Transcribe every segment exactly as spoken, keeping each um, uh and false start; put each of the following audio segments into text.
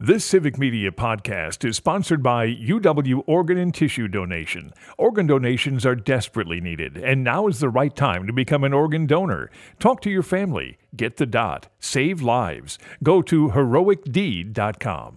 This Civic Media podcast is sponsored by U W Organ and Tissue Donation. Organ donations are desperately needed, and now is the right time to become an organ donor. Talk to your family. Get the dot. Save lives. Go to heroic deed dot com.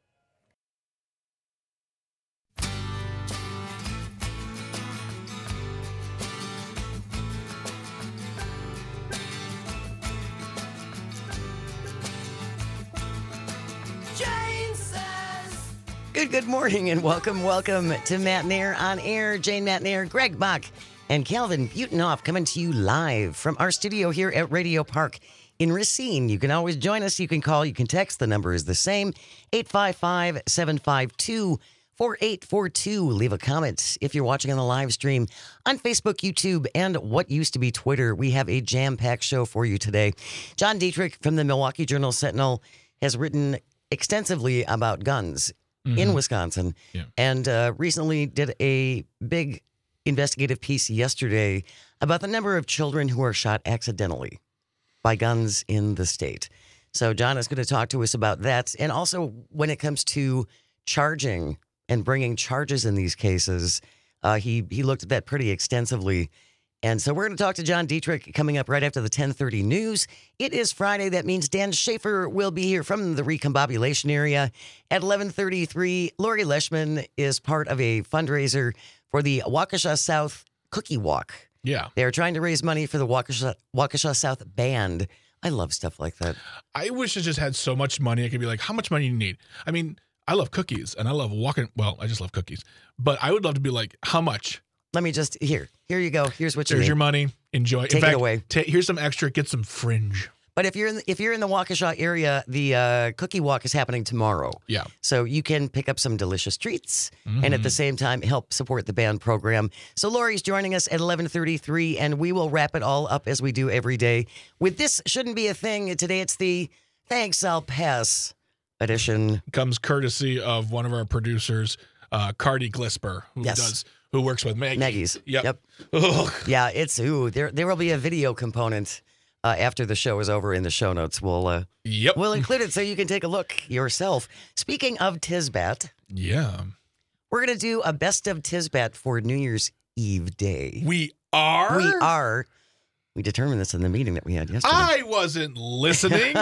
Good, good morning and welcome, welcome to Matt Nair on Air. Jane Matt Nair, Greg Bach, and Calvin Butenhoff coming to you live from our studio here at Radio Park in Racine. You can always join us. You can call, you can text. The number is the same, eight five five, seven five two, four eight four two. Leave a comment if you're watching on the live stream on Facebook, YouTube, and what used to be Twitter. We have a jam-packed show for you today. John Dietrich from the Milwaukee Journal-Sentinel has written extensively about guns Mm-hmm. in Wisconsin, yeah. and uh, recently did a big investigative piece yesterday about the number of children who are shot accidentally by guns in the state. So John is going to talk to us about that, and also when it comes to charging and bringing charges in these cases, uh, he, he looked at that pretty extensively. And so we're going to talk to John Dietrich coming up right after the ten thirty news. It is Friday. That means Dan Schaefer will be here from the recombobulation area at eleven thirty-three. Lori Leishman is part of a fundraiser for the Waukesha South Cookie Walk. Yeah. They're trying to raise money for the Waukesha, Waukesha South Band. I love stuff like that. I wish I just had so much money. I could be like, how much money do you need? I mean, I love cookies and I love walking. Well, I just love cookies. But I would love to be like, how much? Let me just, here, here you go. Here's what you There's need. your money. Enjoy. Take in fact, it away. Ta- here's some extra. Get some fringe. But if you're in the, if you're in the Waukesha area, the uh, Cookie Walk is happening tomorrow. Yeah. So you can pick up some delicious treats Mm-hmm. and at the same time help support the band program. So Lori's joining us at eleven thirty-three, and we will wrap it all up as we do every day with This Shouldn't Be a Thing. Today it's the Thanks I'll Pass edition. Comes courtesy of one of our producers, uh, Cardi Glisper, who Yes. does who works with Maggie. Maggie's. Yep. Yep. Ugh. Yeah, it's, ooh, there, there will be a video component uh, after the show is over in the show notes. We'll, uh, Yep. we'll include it so you can take a look yourself. Speaking of Tisbat, Yeah. we're going to do a best of Tisbat for New Year's Eve day. We are. We are. We determined this in the meeting that we had yesterday. I wasn't listening.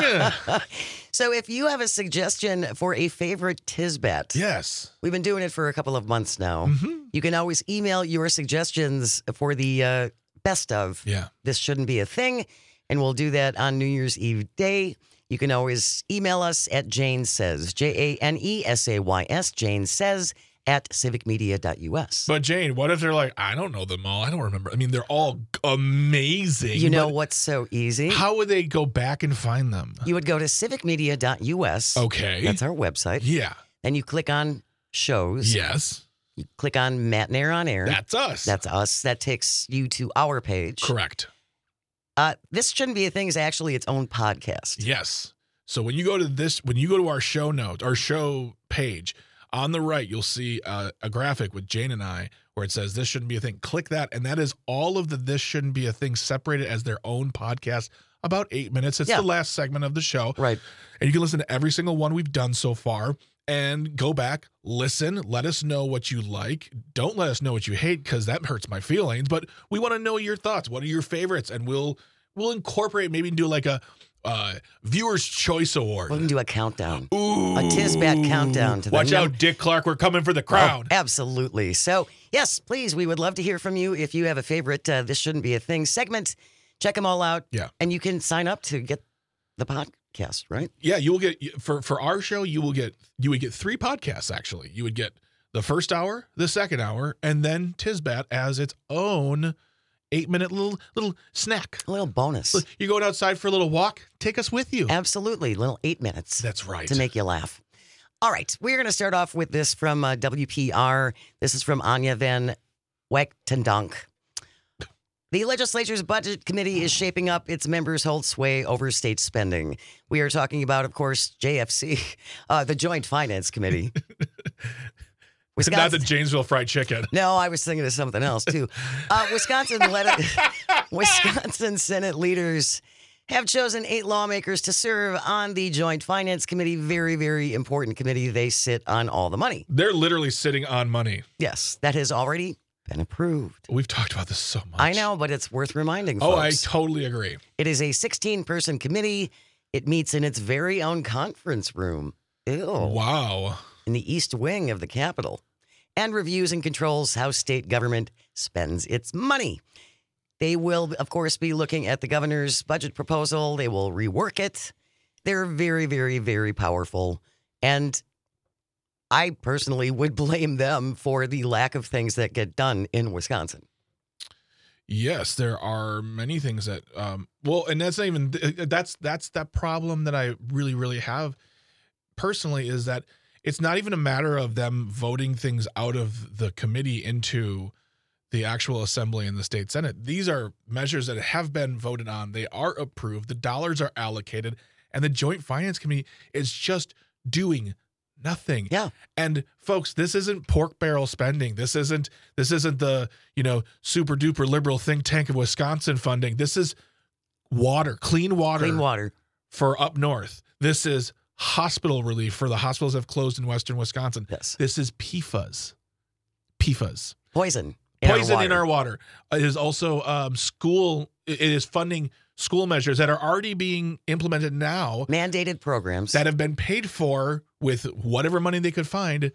So if you have a suggestion for a favorite Tisbat, Yes. we've been doing it for a couple of months now. Mm-hmm. You can always email your suggestions for the uh, best of. Yeah. This Shouldn't Be a Thing, and we'll do that on New Year's Eve day. You can always email us at Jane Says, J A N E S A Y S, Jane Says, at civic media dot U S. But Jane, what if they're like, I don't know them all. I don't remember. I mean, they're all amazing. You know but what's so easy? how would they go back and find them? You would go to civic media dot U S. Okay. That's our website. Yeah. Then you click on shows. Yes. You click on Matt Nair on Air. That's us. That's us. That takes you to our page. correct. Uh, this Shouldn't Be a Thing is actually its own podcast. Yes. So when you go to this, when you go to our show notes, our show page, on the right, you'll see uh, a graphic with Jane and I where it says, This Shouldn't Be a Thing. Click that, and that is all of the This Shouldn't Be a Thing separated as their own podcast, about eight minutes. It's Yeah. the last segment of the show. Right. And you can listen to every single one we've done so far and go back, listen, let us know what you like. Don't let us know what you hate because that hurts my feelings, but we want to know your thoughts. What are your favorites? And we'll we'll incorporate, maybe do like a uh, Viewer's Choice Award. We can do a countdown. Ooh. A Tisbat countdown to the Watch num- out, Dick Clark. We're coming for the crown. Oh, absolutely. So, yes, please, we would love to hear from you. If you have a favorite uh, This Shouldn't Be a Thing segment, check them all out. Yeah. And you can sign up to get the podcast, right? Yeah, you will get for for our show. You will get you would get three podcasts. Actually, you would get the first hour, the second hour, and then Tisbat as its own eight minute little little snack. A little bonus. You're going outside for a little walk. Take us with you. Absolutely. Little eight minutes. That's right. To make you laugh. All right. We're going to start off with this from uh, W P R. This is from Anya Van Wachtendonk. The legislature's budget committee is shaping up. Its members hold sway over state spending. We are talking about, of course, J F C, uh, the Joint Finance Committee. Wisconsin. Not the Janesville Fried Chicken. No, I was thinking of something else, too. Uh, Wisconsin, led, Wisconsin Senate leaders have chosen eight lawmakers to serve on the Joint Finance Committee. Very, very important committee. They sit on all the money. They're literally sitting on money. Yes, that has already been approved. We've talked about this so much. I know, but it's worth reminding Oh, folks. I totally agree. It is a sixteen-person committee. It meets in its very own conference room. Ew. Wow. In the East Wing of the Capitol, and reviews and controls how state government spends its money. They will, of course, be looking at the governor's budget proposal. They will rework it. They're very, very, very powerful. And I personally would blame them for the lack of things that get done in Wisconsin. Yes, there are many things that, um, well, and that's not even, that's, that's that problem that I really, really have personally is that it's not even a matter of them voting things out of the committee into the actual assembly and the state senate. These are measures that have been voted on. They are approved. The dollars are allocated, and the Joint Finance Committee is just doing nothing. Yeah. And folks, this isn't pork barrel spending. This isn't this isn't the, you know, super duper liberal think tank of Wisconsin funding. This is water, clean water. Clean water. For up north. This is hospital relief for the hospitals that have closed in western Wisconsin. Yes. This is P F A S. P F A S. Poison. In Poison our in our water. It is also um, school. It is funding school measures that are already being implemented now. Mandated programs. That have been paid for with whatever money they could find.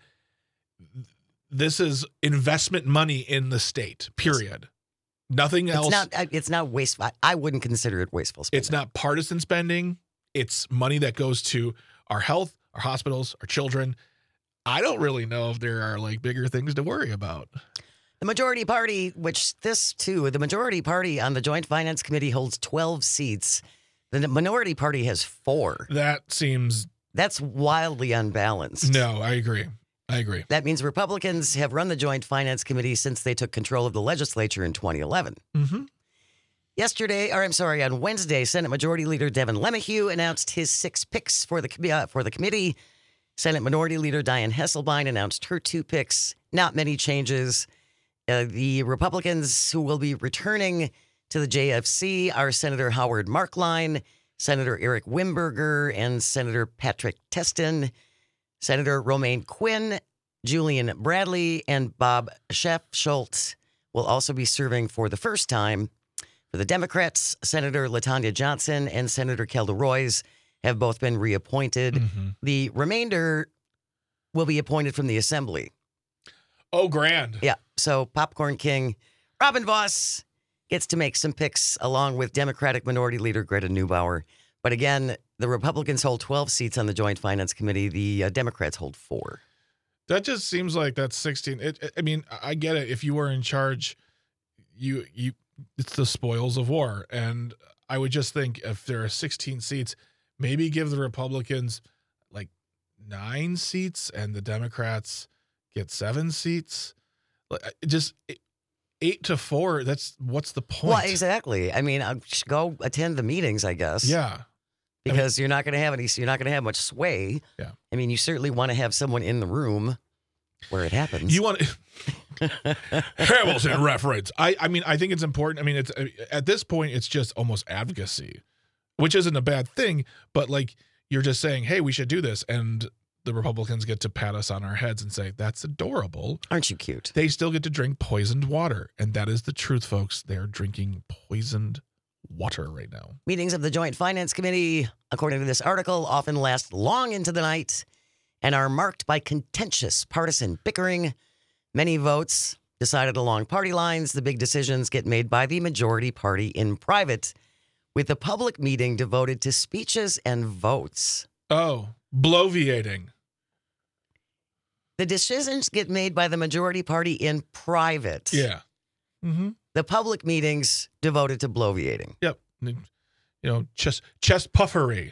This is investment money in the state, period. Nothing else. It's not, it's not wasteful. I wouldn't consider it wasteful spending. It's not partisan spending. It's money that goes to our health, our hospitals, our children. I don't really know if there are like bigger things to worry about. The majority party, which this too, the majority party on the Joint Finance Committee holds twelve seats. The minority party has four. That seems... That's wildly unbalanced. No, I agree. I agree. That means Republicans have run the Joint Finance Committee since they took control of the legislature in twenty eleven. Mm-hmm. Yesterday, or I'm sorry, on Wednesday, Senate Majority Leader Devin LeMahieu announced his six picks for the, uh, for the committee. Senate Minority Leader Dianne Hesselbein announced her two picks. Not many changes. Uh, the Republicans who will be returning to the J F C are Senator Howard Marklein, Senator Eric Wimberger, and Senator Patrick Testin. Senator Romaine Quinn, Julian Bradley, and Bob Schaaf-Schultz will also be serving for the first time. For the Democrats, Senator LaTanya Johnson and Senator Kelda Roys have both been reappointed. Mm-hmm. The remainder will be appointed from the Assembly. Oh, grand. Yeah, so Popcorn King Robin Voss gets to make some picks along with Democratic Minority Leader Greta Neubauer. But again, the Republicans hold twelve seats on the Joint Finance Committee. The uh, Democrats hold four. That just seems like that's sixteen. It, it, I mean, I get it. If you were in charge, you you it's the spoils of war. And I would just think if there are sixteen seats, maybe give the Republicans like nine seats and the Democrats get seven seats. Like just eight to four. That's what's the point? Well, exactly. I mean, I'll just go attend the meetings, I guess. Yeah. Because I mean, you're not going to have any. You're not going to have much sway. Yeah. I mean, you certainly want to have someone in the room where it happens. You want Hamilton reference. I, I mean, I think it's important. I mean, it's at this point, it's just almost advocacy, which isn't a bad thing. But like, you're just saying, hey, we should do this. And the Republicans get to pat us on our heads and say, that's adorable. Aren't you cute? They still get to drink poisoned water. And that is the truth, folks. They're drinking poisoned water right now. Meetings of the Joint Finance Committee, according to this article, often last long into the night and are marked by contentious partisan bickering. Many votes decided along party lines. The big decisions get made by the majority party in private, with the public meeting devoted to speeches and votes. Oh, bloviating. The decisions get made by the majority party in private. Yeah. Mm-hmm. The public meetings devoted to bloviating. Yep. You know, chest, chest puffery.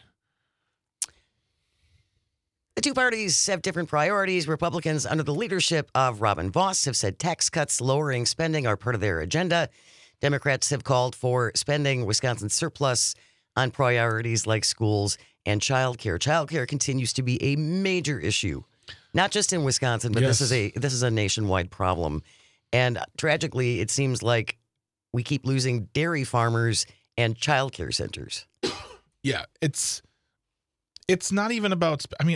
The two parties have different priorities. Republicans, under the leadership of Robin Voss, have said tax cuts, lowering spending are part of their agenda. Democrats have called for spending Wisconsin's surplus on priorities like schools and childcare. Childcare continues to be a major issue, not just in Wisconsin, but Yes. this is a this is a nationwide problem. And tragically, it seems like we keep losing dairy farmers and childcare centers. Yeah, it's it's not even about. sp- I mean,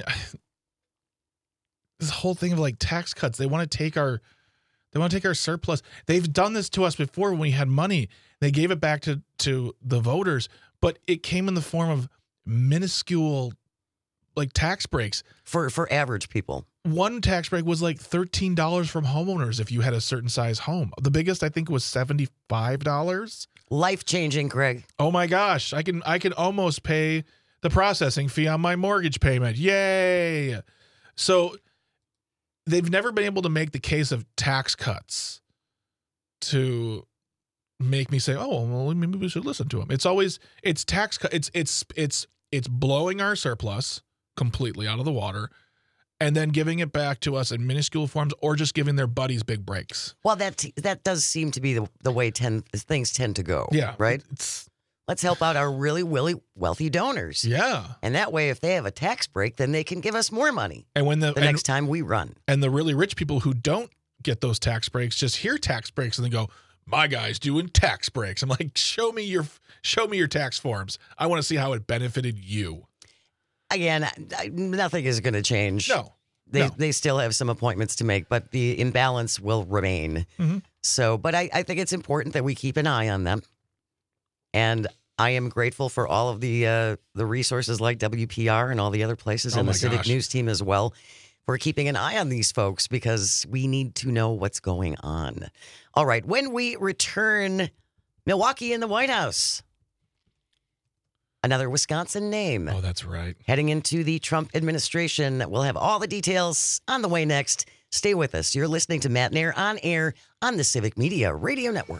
this whole thing of like tax cuts. They want to take our they want to take our surplus. They've done this to us before when we had money. They gave it back to to the voters, but it came in the form of minuscule like tax breaks. For for average people. One tax break was like thirteen dollars from homeowners if you had a certain size home. The biggest I think was seventy-five dollars. Life changing, Greg. Oh my gosh, I can I can almost pay the processing fee on my mortgage payment. Yay. So they've never been able to make the case of tax cuts to make me say, "Oh, well, maybe we should listen to them." It's always it's tax cut it's it's it's it's blowing our surplus completely out of the water and then giving it back to us in minuscule forms or just giving their buddies big breaks. Well, that that does seem to be the, the way ten, things tend to go. Yeah. Right? It's, Let's help out our really, really wealthy donors. yeah. And that way, if they have a tax break, then they can give us more money And when the, the and, next time we run. and the really rich people who don't get those tax breaks just hear tax breaks and they go, "My guy's doing tax breaks." I'm like, "Show me your show me your tax forms. I want to see how it benefited you." Again, I, I- nothing is going to change. No. They no. they still have some appointments to make, but the imbalance will remain. Mhm. So, but I, I think it's important that we keep an eye on them. And I am grateful for all of the uh, the resources like W P R and all the other places Oh and my the Civic gosh. News team as well for keeping an eye on these folks because we need to know what's going on. All right, when we return, Milwaukee in the White House. Another Wisconsin name. Oh, that's right. Heading into the Trump administration. We'll have all the details on the way next. Stay with us. You're listening to Matt Nair on air on the Civic Media Radio Network.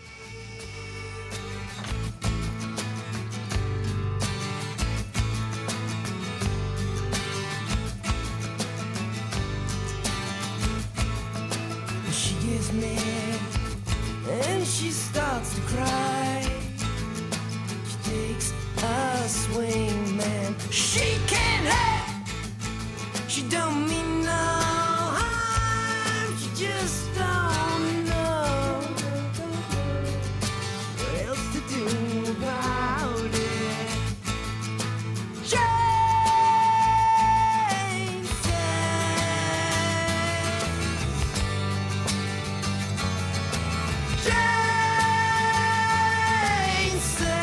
She gets mad and she starts to cry. She takes a swing, man. She can't help. She don't mean no harm. She just don't know what else to do about it. Jane says, Jane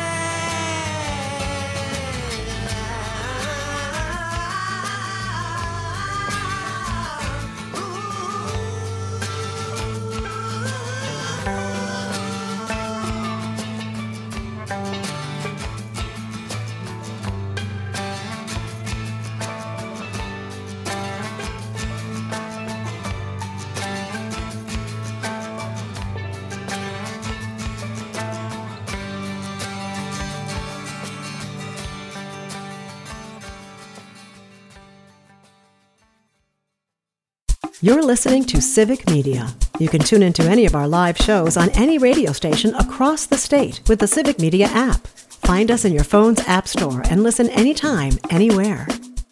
You're listening to Civic Media. You can tune into any of our live shows on any radio station across the state with the Civic Media app. Find us in your phone's app store and listen anytime, anywhere.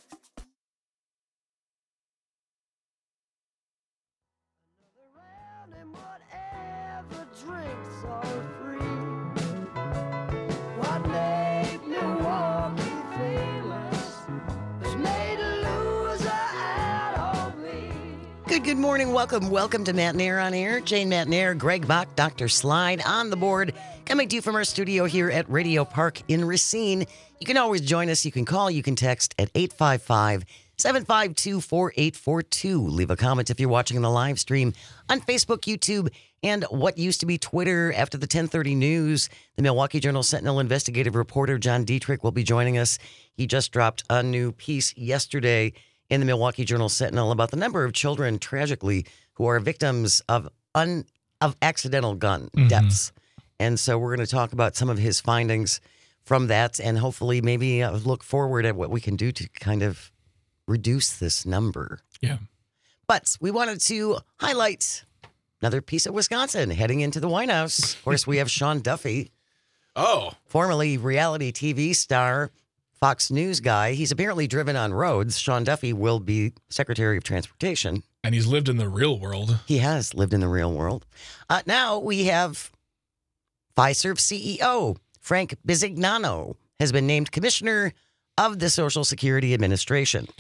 and whatever drinks are free. What made Milwaukee famous was made a loser out of me. Good, good morning. Welcome, welcome to Matt Nair on air. Jane Matt Nair, Greg Bach, Doctor Slide on the board. Coming to you from our studio here at Radio Park in Racine. You can always join us. You can call, you can text at eight five five, seven five two, four eight four two. Leave a comment if you're watching the live stream on Facebook, YouTube, and what used to be Twitter. After the ten thirty news, the Milwaukee Journal Sentinel investigative reporter John Dietrich will be joining us. He just dropped a new piece yesterday in the Milwaukee Journal Sentinel about the number of children, tragically, who are victims of un, of accidental gun deaths. And so we're going to talk about some of his findings from that and hopefully maybe uh, look forward at what we can do to kind of reduce this number. Yeah. But we wanted to highlight another piece of Wisconsin heading into the White House. Of course, we have Sean Duffy, Oh, formerly reality T V star, Fox News guy. He's apparently driven on roads. Sean Duffy will be Secretary of Transportation. and he's lived in the real world. He has lived in the real world. Uh, now we have Fiserv C E O Frank Bisignano has been named commissioner of the Social Security Administration.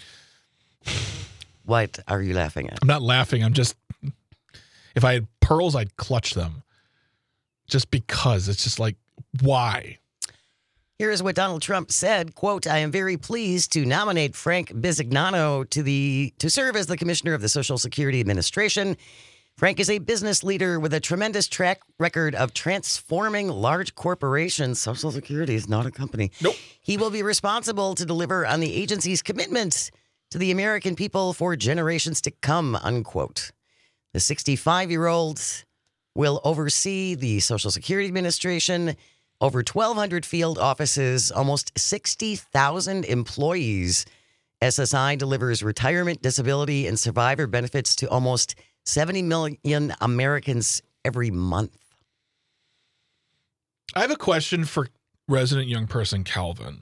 What are you laughing at? I'm not laughing. I'm just, if I had pearls, I'd clutch them. Just because. It's just like, why? Here is what Donald Trump said, quote, I am very pleased to nominate Frank Bisignano to the to serve as the commissioner of the Social Security Administration. Frank is a business leader with a tremendous track record of transforming large corporations. Social Security is not a company. Nope. He will be responsible to deliver on the agency's commitments to the American people for generations to come, unquote. The sixty-five-year-old will oversee the Social Security Administration, over twelve hundred field offices, almost sixty thousand employees. S S I delivers retirement, disability, and survivor benefits to almost seventy million Americans every month. I have a question for resident young person Calvin.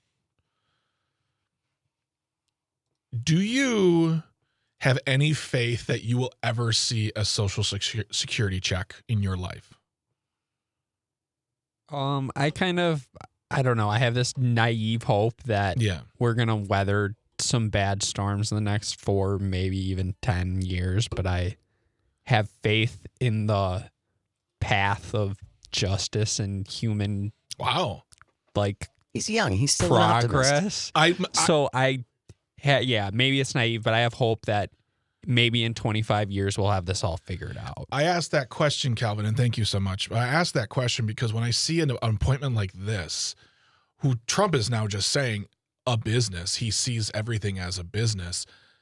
Do you have any faith that you will ever see a Social Security check in your life? Um, I kind of, I don't know. I have this naive hope that Yeah. we're going to weather some bad storms in the next four, maybe even ten years. But I have faith in the path of justice and human, Wow. like, He's young. He's still an optimist. progress. I, I So I, ha- yeah, maybe it's naive, but I have hope that maybe in twenty-five years we'll have this all figured out. I asked that question, Calvin, and thank you so much. I asked that question because when I see an, an appointment like this, who Trump is now just saying a business, he sees everything as a business.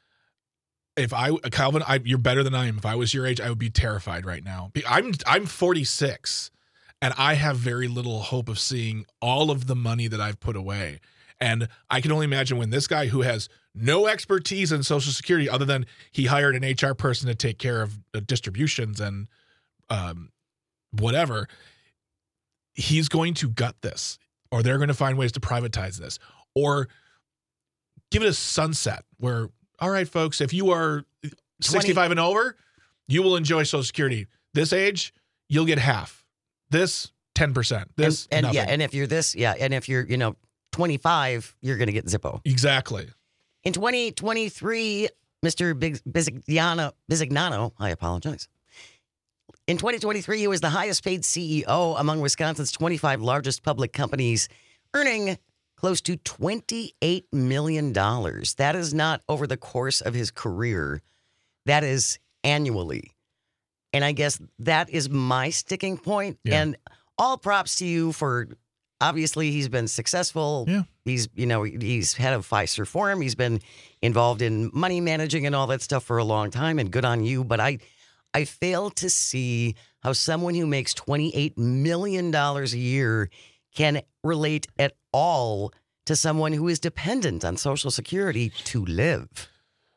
If I, Calvin, I, you're better than I am. If I was your age, I would be terrified right now. I'm I'm forty-six, and I have very little hope of seeing all of the money that I've put away. And I can only imagine when this guy who has no expertise in Social Security other than he hired an H R person to take care of uh, distributions and um, whatever, he's going to gut this, or they're going to find ways to privatize this, or give it a sunset where, all right, folks, if you are sixty-five and over, you will enjoy Social Security. This age, you'll get half. This, ten percent. This, and, and nothing. yeah, and if you're this, yeah, and if you're, you know, twenty-five, you're going to get Zippo. Exactly. In twenty twenty-three, Mister Big Bisignano, Bisignano, I apologize. In twenty twenty-three, he was the highest paid C E O among Wisconsin's twenty-five largest public companies, earning close to twenty-eight million dollars. That is not over the course of his career. That is annually. And I guess that is my sticking point. Yeah. And all props to you for, obviously, he's been successful. Yeah. He's, you know, he's head of Pfizer Forum. He's been involved in money managing and all that stuff for a long time, and good on you. But I, I fail to see how someone who makes twenty-eight million dollars a year can relate at all to someone who is dependent on Social Security to live.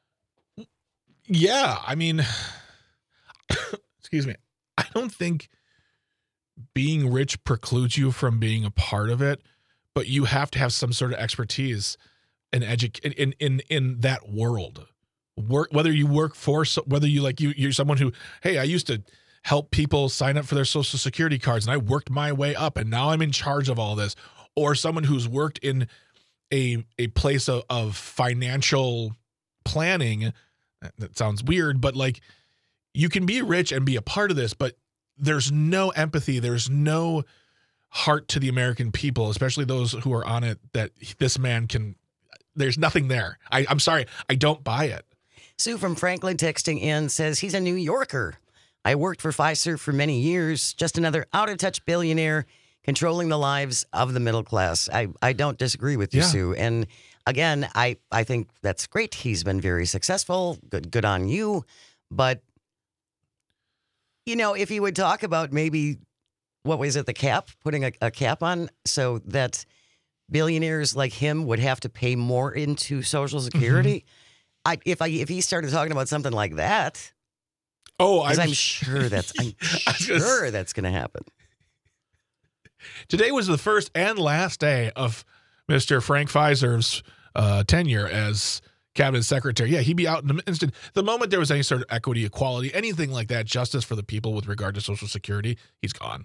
Yeah, I mean, excuse me. I don't think being rich precludes you from being a part of it, but you have to have some sort of expertise and edu- in, in in in that world. Work, whether you work for, whether you like you you're someone who, hey, I used to help people sign up for their Social Security cards and I worked my way up and now I'm in charge of all this, or someone who's worked in a a place of, of financial planning. That sounds weird, but like, you can be rich and be a part of this, but there's no empathy. There's no heart to the American people, especially those who are on it, that this man can, there's nothing there. I, I'm sorry. I don't buy it. Sue from Franklin texting in says he's a New Yorker. I worked for Pfizer for many years. Just another out-of-touch billionaire controlling the lives of the middle class. I, I don't disagree with you, Yeah. Sue. And again, I, I think that's great. He's been very successful. Good good on you. But, you know, if you would talk about maybe, what was it, the cap, putting a, a cap on so that billionaires like him would have to pay more into Social Security. I, if I if he started talking about something like that, Oh, because I'm, I'm sure that's I'm I was gonna sure that's going to happen. Today was the first and last day of Mister Frank Pfizer's uh, tenure as cabinet secretary. Yeah, he'd be out in an instant. The moment there was any sort of equity, equality, anything like that, justice for the people with regard to Social Security, he's gone.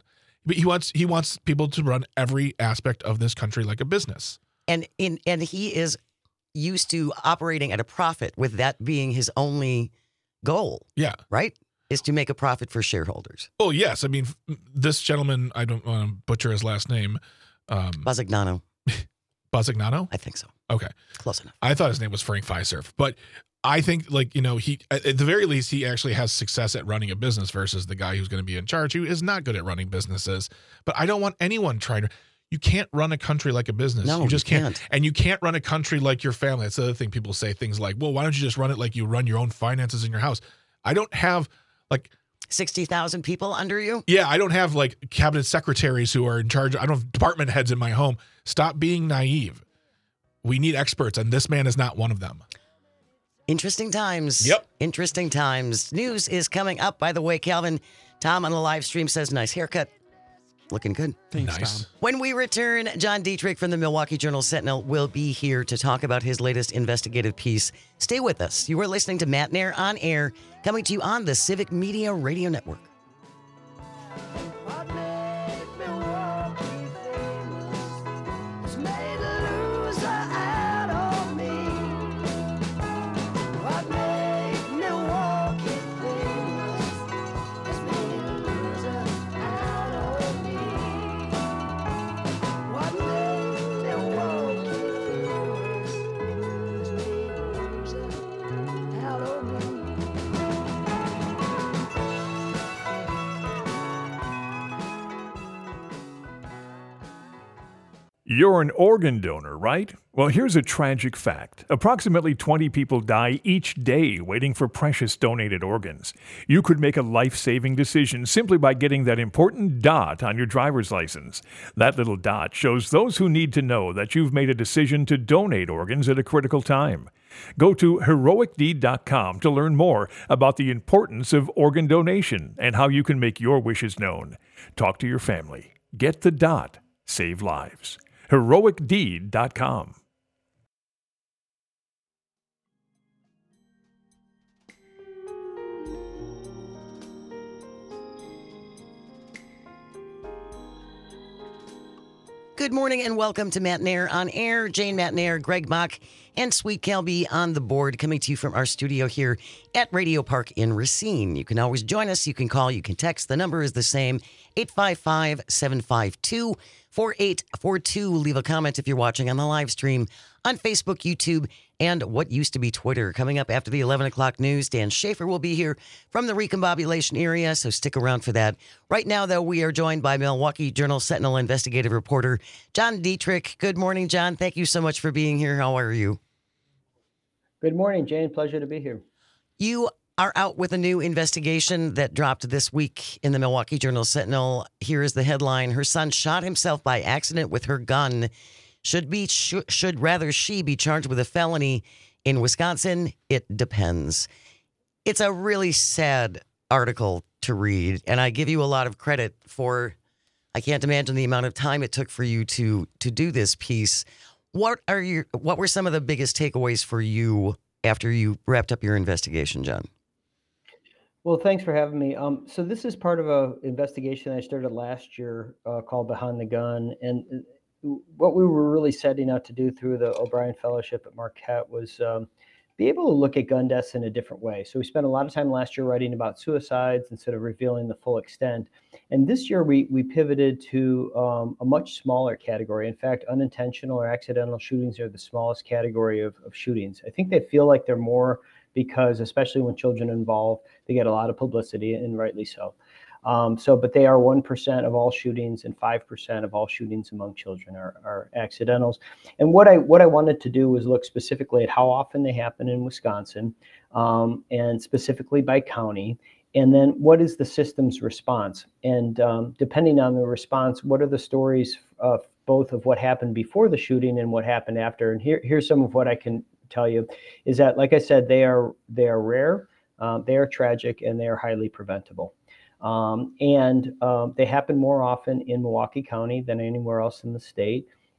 But he wants he wants people to run every aspect of this country like a business. And in and he is used to operating at a profit, with that being his only goal. Yeah. Right? Is to make a profit for shareholders. Oh, yes. I mean, this gentleman, I don't want to butcher his last name. Um, Buzzignano. Buzzignano? I think so. Okay. Close enough. I thought his name was Frank Fiserv. But I think, like, you know, he, at the very least, he actually has success at running a business versus the guy who's going to be in charge, who is not good at running businesses. But I don't want anyone trying to. You can't run a country like a business. No, you just you can't. can't. And you can't run a country like your family. That's the other thing people say, things like, well, why don't you just run it like you run your own finances in your house? I don't have, like, sixty thousand people under you? yeah, I don't have like cabinet secretaries who are in charge. I don't have department heads in my home. Stop being naive. We need experts, and this man is not one of them. Interesting times. Yep. Interesting times. News is coming up, by the way, Calvin. Tom on the live stream says, nice haircut. Looking good. Thanks, Nice. Tom. When we return, John Dietrich from the Milwaukee Journal Sentinel will be here to talk about his latest investigative piece. Stay with us. You are listening to Matt Nair on Air, coming to you on the Civic Media Radio Network. What made Milwaukee famous has made a loser out of me. What made Milwaukee famous has made a loser out of me. What made Milwaukee famous has made a loser out of me. You're an organ donor, right? Well, here's a tragic fact. Approximately twenty people die each day waiting for precious donated organs. You could make a life-saving decision simply by getting that important dot on your driver's license. That little dot shows those who need to know that you've made a decision to donate organs at a critical time. Go to heroic deed dot com to learn more about the importance of organ donation and how you can make your wishes known. Talk to your family. Get the dot. Save lives. heroic deed dot com. Good morning and welcome to Matt Nair on Air. Jane Matt Nair, Greg Bach, and Sweet Kelby on the board, coming to you from our studio here at Radio Park in Racine. You can always join us. You can call. You can text. The number is the same, eight five five, seven five two, four eight four two. Leave a comment if you're watching on the live stream on Facebook, YouTube, and what used to be Twitter. Coming up after the eleven o'clock news, Dan Schaefer will be here from the recombobulation area, so stick around for that. Right now, though, we are joined by Milwaukee Journal Sentinel investigative reporter John Dietrich. Good morning, John. Thank you so much for being here. How are you? Good morning, Jane. Pleasure to be here. You are out with a new investigation that dropped this week in the Milwaukee Journal Sentinel. Here is the headline. Her son shot himself by accident with her gun. Should be sh- should rather she be charged with a felony in Wisconsin? It depends. It's a really sad article to read, and I give you a lot of credit for. I can't imagine the amount of time it took for you to to do this piece. What are your what were some of the biggest takeaways for you after you wrapped up your investigation, John? Well, thanks for having me. Um, so this is part of a investigation I started last year uh, called Behind the Gun, and uh, what we were really setting out to do through the O'Brien Fellowship at Marquette was um, be able to look at gun deaths in a different way. So we spent a lot of time last year writing about suicides instead of revealing the full extent. And this year we we pivoted to um, a much smaller category. In fact, unintentional or accidental shootings are the smallest category of, of shootings. I think they feel like they're more because, especially when children are involved, they get a lot of publicity, and rightly so. Um, so, but they are one percent of all shootings, and five percent of all shootings among children are, are accidentals. And what I what I wanted to do was look specifically at how often they happen in Wisconsin, um, and specifically by county. And then what is the system's response? And um, depending on the response, what are the stories of both of what happened before the shooting and what happened after? And here, here's some of what I can tell you is that, like I said, they are they are rare, um, they are tragic, and they are highly preventable. Um, and um, they happen more often in Milwaukee County than anywhere else in the state.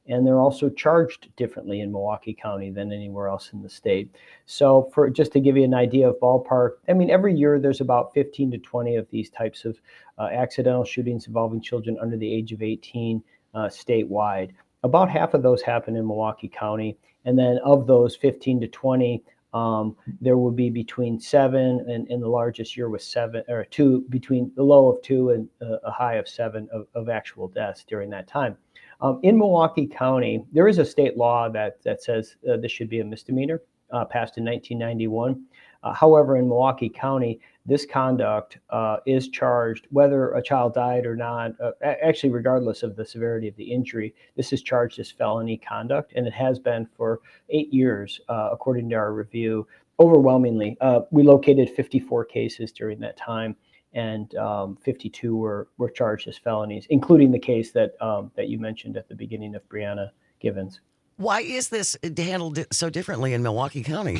and they're also charged differently in Milwaukee County than anywhere else in the state. So for just to give you an idea of ballpark, I mean, every year there's about fifteen to twenty of these types of uh, accidental shootings involving children under the age of eighteen uh, statewide. About half of those happen in Milwaukee County. And then of those fifteen to twenty, um, there will be between seven and, and the largest year was seven or two, between the low of two and uh, a high of seven of, of actual deaths during that time. Um, in Milwaukee County, there is a state law that, that says uh, this should be a misdemeanor, uh, passed in nineteen ninety-one. Uh, however, in Milwaukee County, this conduct uh, is charged whether a child died or not, uh, actually regardless of the severity of the injury. This is charged as felony conduct, and it has been for eight years, uh, according to our review, overwhelmingly. Uh, we located fifty-four cases during that time, and um, fifty-two were, were charged as felonies, including the case that, um, that you mentioned at the beginning of Brianna Givens. Why is this handled so differently in Milwaukee County?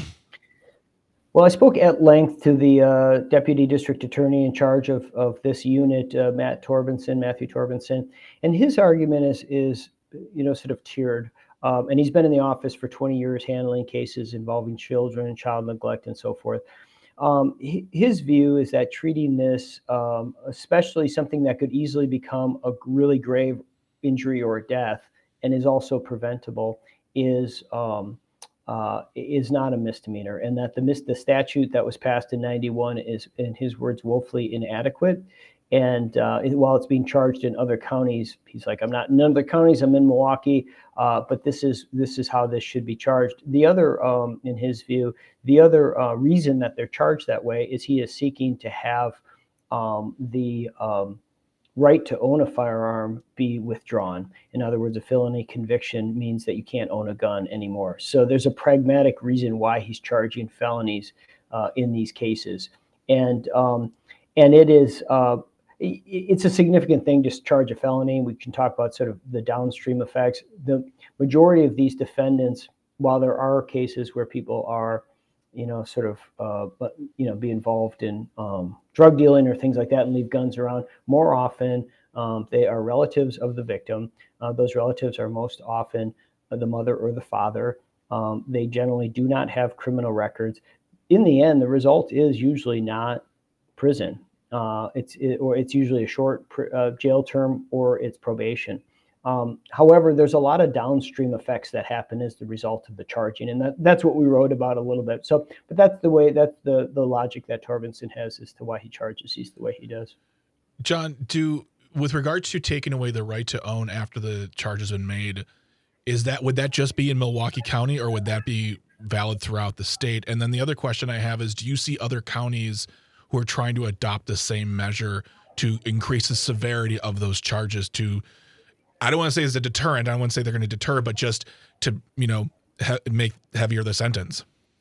Well, I spoke at length to the uh, Deputy District Attorney in charge of, of this unit, uh, Matt Torbenson, Matthew Torbenson, and his argument is, is you know, sort of tiered. Um, and he's been in the office for twenty years handling cases involving children and child neglect and so forth. Um, he, his view is that treating this, um, especially something that could easily become a really grave injury or death and is also preventable, is um, Uh, is not a misdemeanor, and that the mis- the statute that was passed in ninety-one is, in his words, woefully inadequate. And uh, it, while it's being charged in other counties, he's like, I'm not in other counties, I'm in Milwaukee, uh, but this is this is how this should be charged. The other, um, in his view, the other uh, reason that they're charged that way is he is seeking to have um, the um, right to own a firearm be withdrawn. In other words, a felony conviction means that you can't own a gun anymore. So there's a pragmatic reason why he's charging felonies uh, in these cases. And um, and it is, uh, it's a significant thing to charge a felony. We can talk about sort of the downstream effects. The majority of these defendants, while there are cases where people are, you know, sort of, uh, but, you know, be involved in um, drug dealing or things like that and leave guns around, more often um, they are relatives of the victim. Uh, those relatives are most often the mother or the father. Um, they generally do not have criminal records. In the end, the result is usually not prison. Uh, it's it, or it's usually a short pr- uh, jail term, or it's probation. Um, however, there's a lot of downstream effects that happen as the result of the charging, and that, that's what we wrote about a little bit. So, but that's the way, that's the the logic that Torbenson has as to why he charges these the way he does. John, do with regard to taking away the right to own after the charge has been made, is that would that just be in Milwaukee County, or would that be valid throughout the state? And then the other question I have is, do you see other counties who are trying to adopt the same measure to increase the severity of those charges to, I don't want to say it's a deterrent, I don't want to say they're going to deter, but just to, you know, he- make heavier the sentence?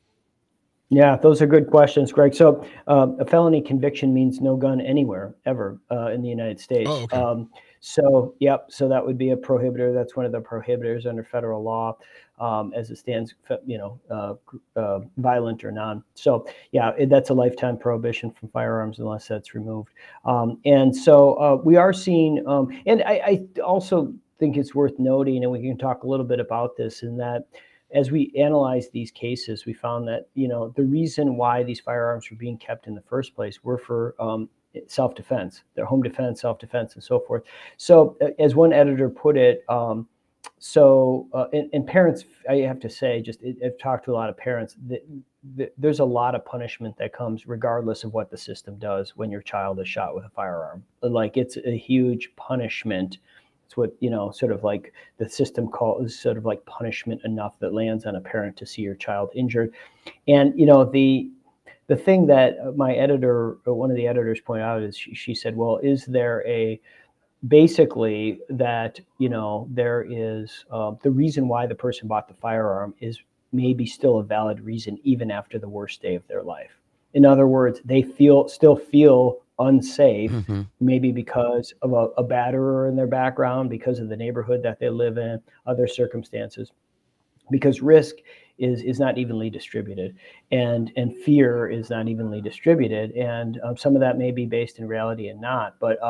Yeah, those are good questions, Greg. So uh, a felony conviction means no gun anywhere, ever uh, in the United States. Oh, okay. Um, so, yep, so that would be a prohibitor. That's one of the prohibitors under federal law um, as it stands, you know, uh, uh, violent or non. So, yeah, it, that's a lifetime prohibition from firearms unless that's removed. Um, and so uh, we are seeing, um, and I, I also think it's worth noting, and we can talk a little bit about this, in that as we analyzed these cases, we found that, you know, the reason why these firearms were being kept in the first place were for um, self-defense, their home defense, self-defense, and so forth. So uh, as one editor put it, um, so, uh, and, and parents, I have to say, just I've talked to a lot of parents, that, that there's a lot of punishment that comes regardless of what the system does when your child is shot with a firearm. Like, it's a huge punishment. It's what, you know, sort of like the system calls sort of like punishment enough that lands on a parent to see your child injured. And, you know, the the thing that my editor, or one of the editors pointed out, is she, she said, well, is there a, basically that, you know, there is uh, the reason why the person bought the firearm is maybe still a valid reason even after the worst day of their life. In other words, they feel still feel unsafe, mm-hmm. maybe because of a, a batterer in their background, because of the neighborhood that they live in, other circumstances, because risk is is not evenly distributed, and and fear is not evenly distributed, and um, some of that may be based in reality and not. But uh,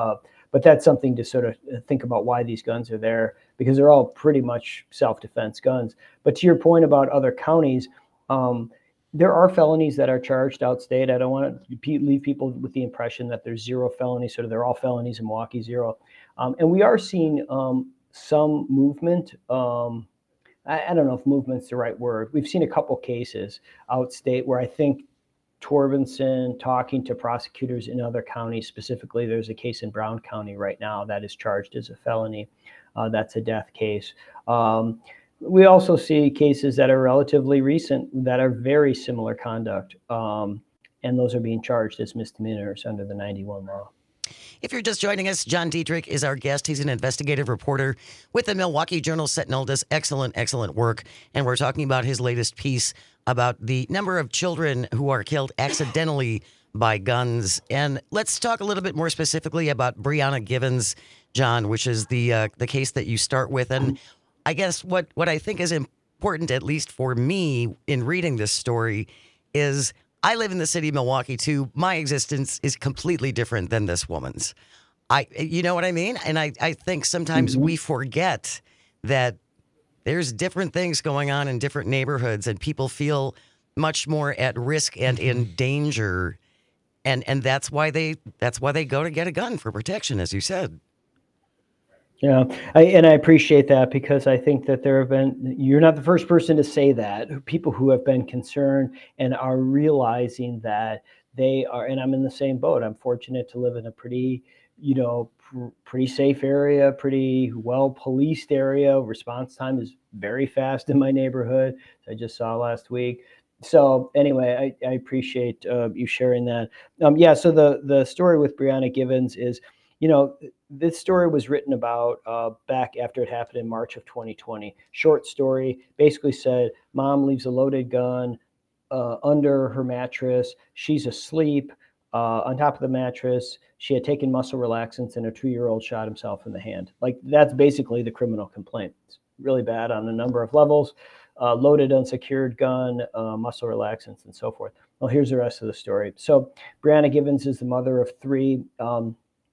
but that's something to sort of think about why these guns are there, because they're all pretty much self-defense guns. But to your point about other counties, um, there are felonies that are charged outstate. I don't want to leave people with the impression that there's zero felonies, sort of they're all felonies in Milwaukee, zero. Um, and we are seeing um, some movement. Um, I, I don't know if movement's the right word. We've seen a couple cases outstate where I think Torbenson talking to prosecutors in other counties, specifically, there's a case in Brown County right now that is charged as a felony. Uh, that's a death case. Um, we also see cases that are relatively recent that are very similar conduct, um, and those are being charged as misdemeanors under the ninety-one law. If you're just joining us, John Dietrich is our guest. He's an investigative reporter with the Milwaukee Journal-Sentinel, does excellent, excellent work. And we're talking about his latest piece about the number of children who are killed accidentally by guns. And let's talk a little bit more specifically about Brianna Givens, John, which is the uh, the case that you start with. And I guess what, what I think is important, at least for me, in reading this story is I live in the city of Milwaukee, too. My existence is completely different than this woman's. I, you know what I mean? And I, I think sometimes mm-hmm. we forget that there's different things going on in different neighborhoods, and people feel much more at risk and in danger. And and that's why they that's why they go to get a gun, for protection, as you said. Yeah, I, and I appreciate that, because I think that there have been, you're not the first person to say that, people who have been concerned and are realizing that they are, and I'm in the same boat. I'm fortunate to live in a pretty, you know, pr- pretty safe area, pretty well policed area. Response time is very fast in my neighborhood. I just saw last week. So anyway, I, I appreciate uh, you sharing that. Um, yeah, so the, the story with Brianna Givens is, you know, this story was written about uh, back after it happened in March of twenty twenty. Short story, basically said, mom leaves a loaded gun uh, under her mattress. She's asleep uh, on top of the mattress. She had taken muscle relaxants, and a two-year-old shot himself in the hand. Like, that's basically the criminal complaint. It's really bad on a number of levels. Uh, loaded, unsecured gun, uh, muscle relaxants, and so forth. Well, here's the rest of the story. So Brianna Givens is the mother of three. Um,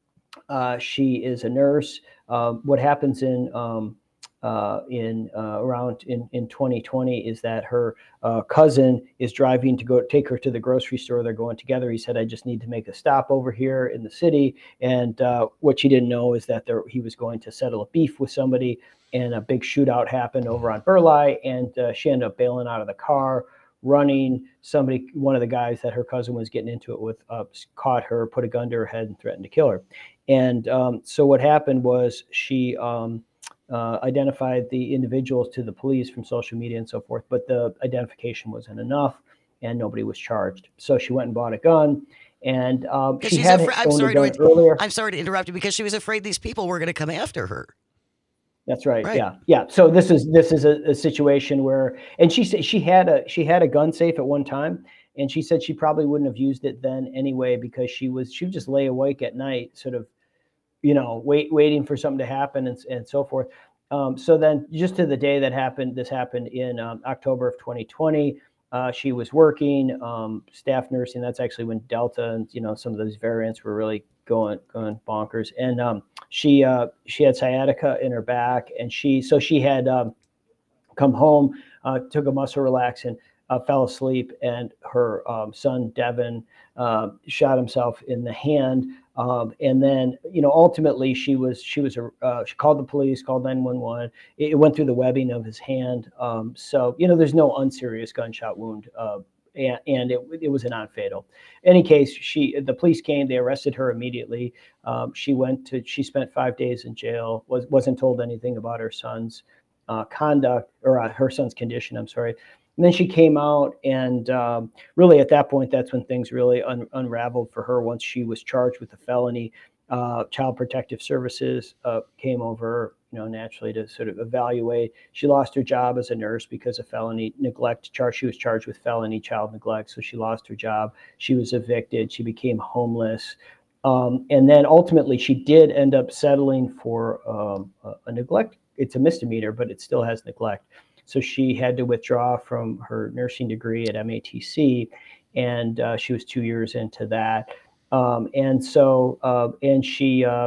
Uh, she is a nurse. Uh, what happens in um, uh, in uh, around in, in twenty twenty is that her uh, cousin is driving to go take her to the grocery store. They're going together. He said, "I just need to make a stop over here in the city." And uh, what she didn't know is that there, he was going to settle a beef with somebody, and a big shootout happened over on Burleigh, and uh, she ended up bailing out of the car, running. Somebody, one of the guys that her cousin was getting into it with, uh, caught her, put a gun to her head, and threatened to kill her. And um, so what happened was she um, uh, identified the individuals to the police from social media and so forth, but the identification wasn't enough, and nobody was charged. So she went and bought a gun, and um, she had afra- I'm owned sorry a gun to, earlier. I'm sorry to interrupt you, because she was afraid these people were going to come after her. That's right. Right. Yeah. Yeah. So this is this is a, a situation where, and she said she had a she had a gun safe at one time, and she said she probably wouldn't have used it then anyway, because she was she would just lay awake at night, sort of, you know, wait waiting for something to happen, and and so forth. Um, so then, just to the day that happened, this happened in um, October of twenty twenty. Uh, she was working um, staff nursing. That's actually when Delta and, you know, some of those variants were really going going bonkers. And um, she uh, she had sciatica in her back, and she so she had um, come home, uh, took a muscle relaxant, uh, fell asleep, and her um, son Devin uh, shot himself in the hand. Um, and then, you know, ultimately she was she was a uh, she called the police, called nine one one. It, it went through the webbing of his hand. Um, so, you know, there's no unserious gunshot wound. Uh, And, and it, it was a non-fatal. In any case, she the police came. They arrested her immediately. Um, she went to. She spent five days in jail. Was wasn't told anything about her son's uh, conduct or uh, her son's condition. I'm sorry. And then she came out, and um, really at that point, that's when things really un- unraveled for her. Once she was charged with a felony, uh, Child Protective Services uh, came over, you know, naturally to sort of evaluate. She lost her job as a nurse because of felony neglect charge. She was charged with felony child neglect, so she lost her job. She was evicted. She became homeless. Um, and then ultimately she did end up settling for um, a, a neglect. It's a misdemeanor, but it still has neglect. So she had to withdraw from her nursing degree at M A T C, and uh, she was two years into that. Um, and so, uh, and she, uh,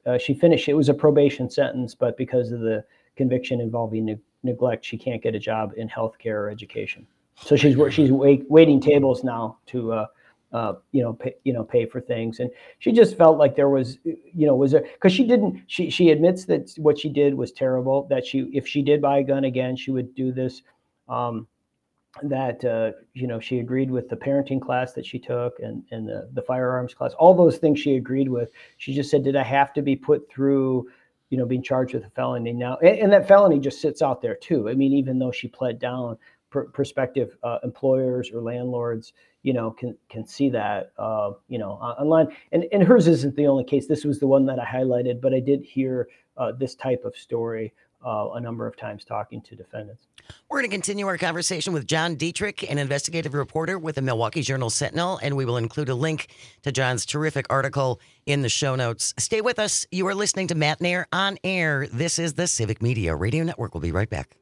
uh, she finished. It was a probation sentence, but because of the conviction involving ne- neglect, she can't get a job in healthcare or education. So she's she's wait, waiting tables now to uh, uh, you know pay, you know pay for things, and she just felt like there was you know was a because she didn't she she admits that what she did was terrible. That she if she did buy a gun again, she would do this. Um, that uh, you know she agreed with the parenting class that she took and and the the firearms class, all those things she agreed with. She just said, did I have to be put through you know being charged with a felony now? And, and that felony just sits out there too. I mean, even though she pled down, pr- prospective uh, employers or landlords you know can can see that uh, you know online. And and hers isn't the only case. This was the one that I highlighted, but I did hear uh, this type of story uh, a number of times talking to defendants. We're going to continue our conversation with John Dietrich, an investigative reporter with the Milwaukee Journal-Sentinel, and we will include a link to John's terrific article in the show notes. Stay with us. You are listening to Matt Nair on Air. This is the Civic Media Radio Network. We'll be right back.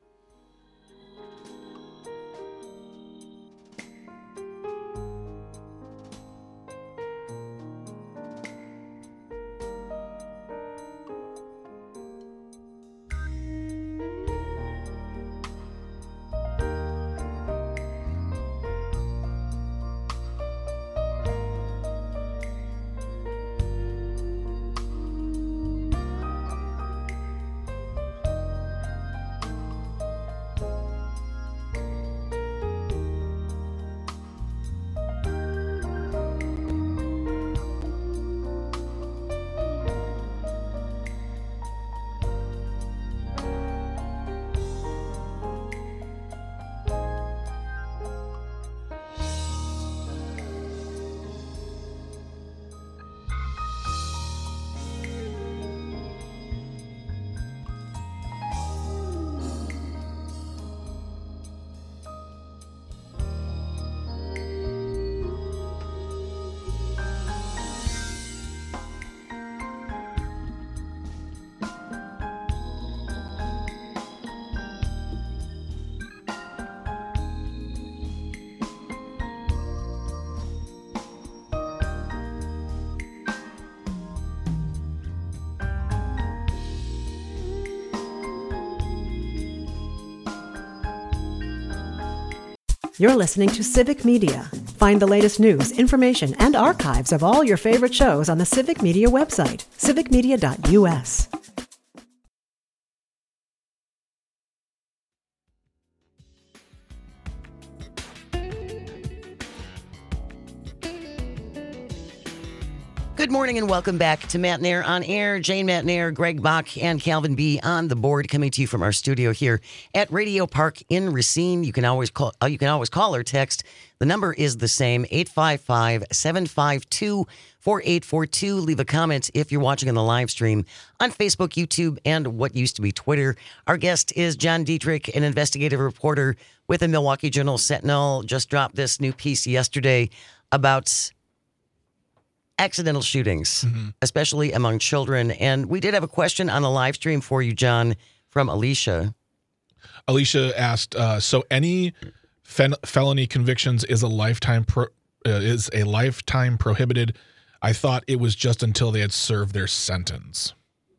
You're listening to Civic Media. Find the latest news, information, and archives of all your favorite shows on the Civic Media website, civic media dot u s. Good morning and welcome back to Matt Nair on Air. Jane Matt Nair, Greg Bach, and Calvin B. on the board, coming to you from our studio here at Radio Park in Racine. You can always call. Uh, you can always call or text. The number is the same: eight five five, seven five two, four eight four two. Leave a comment if you're watching on the live stream on Facebook, YouTube, and what used to be Twitter. Our guest is John Dietrich, an investigative reporter with the Milwaukee Journal-Sentinel. Just dropped this new piece yesterday about accidental shootings, mm-hmm. especially among children. And we did have a question on the live stream for you, John, from Alicia. Alicia asked, uh, so any fen- felony convictions is a lifetime pro- uh, is a lifetime prohibited? I thought it was just until they had served their sentence.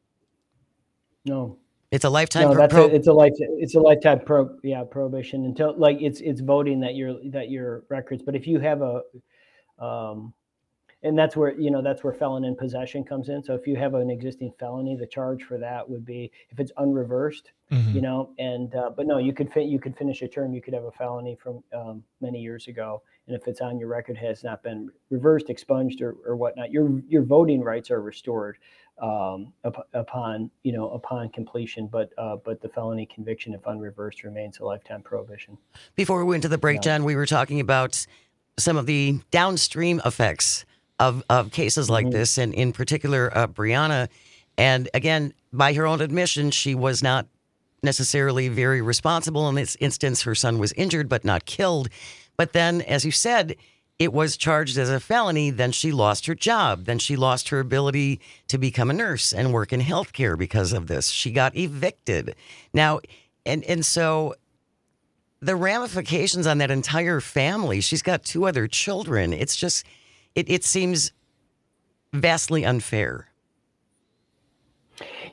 No. It's a lifetime. No, pro- that's pro- a, it's a life. It's a lifetime pro. Yeah, prohibition until like it's it's voting that your that your records. But if you have a, um, and that's where you know that's where felon in possession comes in. So if you have an existing felony, the charge for that would be if it's unreversed, mm-hmm. you know. And uh, but no, you could fi- you could finish a term. You could have a felony from um, many years ago, and if it's on your record, has not been reversed, expunged, or, or whatnot, your your voting rights are restored um, up, upon you know upon completion. But uh, but the felony conviction, if unreversed, remains a lifetime prohibition. Before we went to the break, yeah. John, we were talking about some of the downstream effects of of cases like mm-hmm. this, and in particular, uh, Brianna. And again, by her own admission, she was not necessarily very responsible in this instance. Her son was injured, but not killed. But then, as you said, it was charged as a felony. Then she lost her job. Then she lost her ability to become a nurse and work in healthcare because of this. She got evicted. Now, and and so the ramifications on that entire family, she's got two other children. It's just, it, it seems vastly unfair.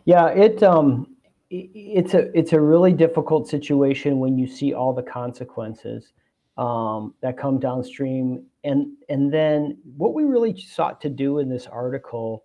Yeah, it um, i- it's a it's a really difficult situation when you see all the consequences um, that come downstream, and and then what we really sought to do in this article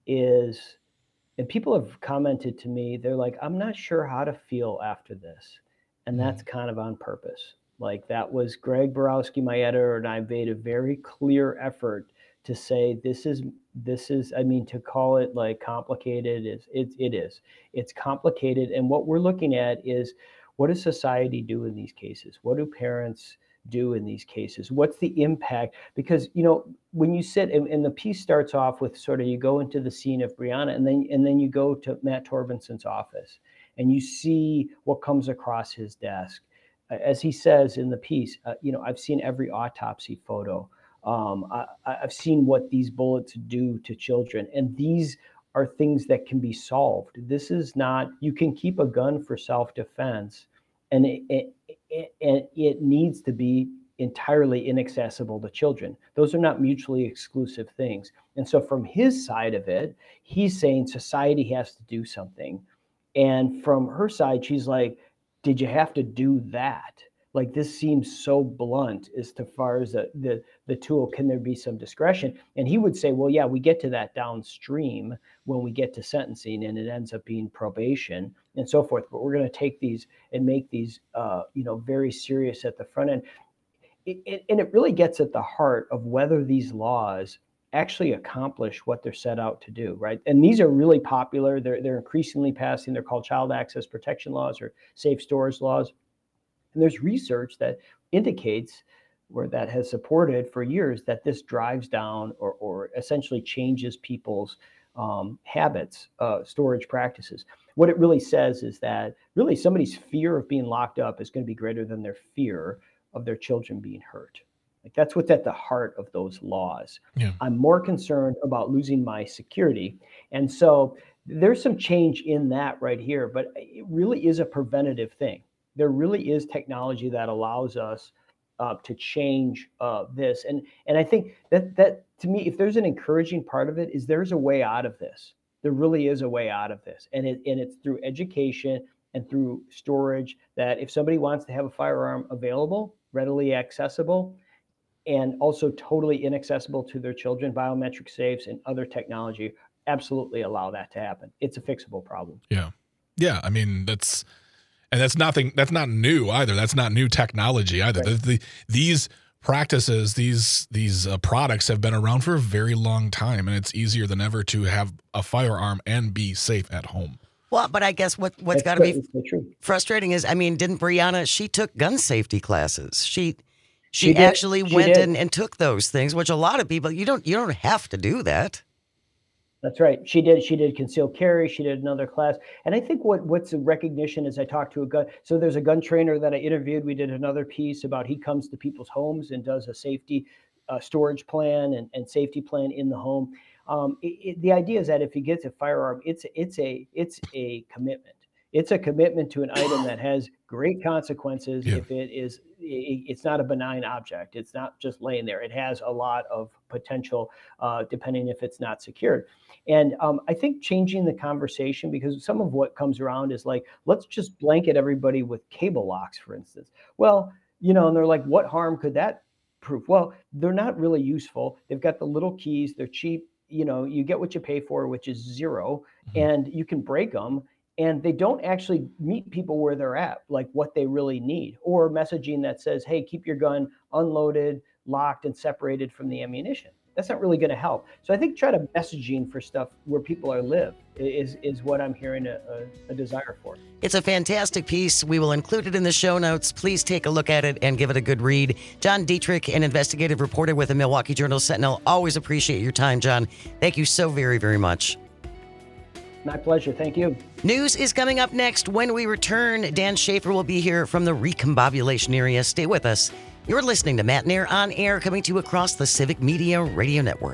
is, and people have commented to me, they're like, I'm not sure how to feel after this, and that's Mm. kind of on purpose. Like that was Greg Borowski, my editor, and I made a very clear effort to say this is this is I mean to call it like complicated is it it is it's complicated, and what we're looking at is what does society do in these cases? What do parents do in these cases? What's the impact? Because you know when you sit and, and the piece starts off with sort of you go into the scene of Brianna, and then and then you go to Matt Torbensen's office and you see what comes across his desk. As he says in the piece, uh, you know, I've seen every autopsy photo. Um, I, I've seen what these bullets do to children, and these are things that can be solved. This is not, you can keep a gun for self-defense, and it, it, it, it, it needs to be entirely inaccessible to children. Those are not mutually exclusive things. And so from his side of it, he's saying society has to do something. And from her side, she's like, did you have to do that? Like this seems so blunt as to far as the, the the tool. Can there be some discretion? And he would say, well, yeah, we get to that downstream when we get to sentencing, and it ends up being probation and so forth. But we're going to take these and make these, uh, you know, very serious at the front end. It, it, and it really gets at the heart of whether these laws actually accomplish what they're set out to do, right? And these are really popular. They're they're increasingly passing. They're called child access protection laws or safe storage laws. And there's research that indicates, where that has supported for years, that this drives down or, or essentially changes people's um, habits, uh, storage practices. What it really says is that really somebody's fear of being locked up is going to be greater than their fear of their children being hurt. Like that's what's at the heart of those laws. Yeah. I'm more concerned about losing my security. And so there's some change in that right here, but it really is a preventative thing. There really is technology that allows us uh, to change uh, this. And and I think that that to me, if there's an encouraging part of it, is there's a way out of this. There really is a way out of this. And it and it's through education and through storage, that if somebody wants to have a firearm available, readily accessible, and also totally inaccessible to their children, biometric safes and other technology absolutely allow that to happen. It's a fixable problem. Yeah. Yeah. I mean, that's, and that's nothing, that's not new either. That's not new technology either. Right. The, the, these practices, these, these uh, products have been around for a very long time, and it's easier than ever to have a firearm and be safe at home. Well, but I guess what, what's got to be frustrating is, I mean, didn't Brianna, she took gun safety classes. She, she, She did. actually She went did. and, and took those things, which a lot of people, you don't, you don't have to do that. That's right. She did. She did concealed carry. She did another class. And I think what what's a recognition is I talked to a gun. So there's a gun trainer that I interviewed. We did another piece about he comes to people's homes and does a safety uh, storage plan and, and safety plan in the home. Um, it, it, the idea is that if he gets a firearm, it's it's a it's a commitment. It's a commitment to an item that has great consequences. Yeah. If it is, it, it's not a benign object. It's not just laying there. It has a lot of potential, uh, depending if it's not secured. And um, I think changing the conversation, because some of what comes around is like, let's just blanket everybody with cable locks, for instance. Well, you know, and they're like, what harm could that prove? Well, they're not really useful. They've got the little keys. They're cheap. You know, you get what you pay for, which is zero, mm-hmm. and you can break them. And they don't actually meet people where they're at, like what they really need, or messaging that says, hey, keep your gun unloaded, locked, and separated from the ammunition. That's not really going to help. So I think try to messaging for stuff where people are live is is what I'm hearing a, a, a desire for. It's a fantastic piece. We will include it in the show notes. Please take a look at it and give it a good read. John Dietrich, an investigative reporter with the Milwaukee Journal-Sentinel. Always appreciate your time, John. Thank you so very, very much. My pleasure. Thank you. News is coming up next. When we return, Dan Schaefer will be here from the recombobulation area. Stay with us. You're listening to Matt Nair on Air, coming to you across the Civic Media Radio Network.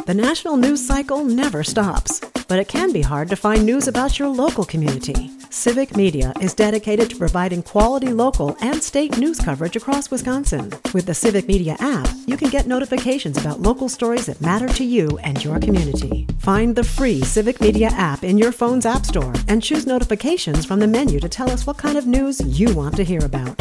The national news cycle never stops, but it can be hard to find news about your local community. Civic Media is dedicated to providing quality local and state news coverage across Wisconsin. With the Civic Media app, you can get notifications about local stories that matter to you and your community. Find the free Civic Media app in your phone's app store and choose notifications from the menu to tell us what kind of news you want to hear about.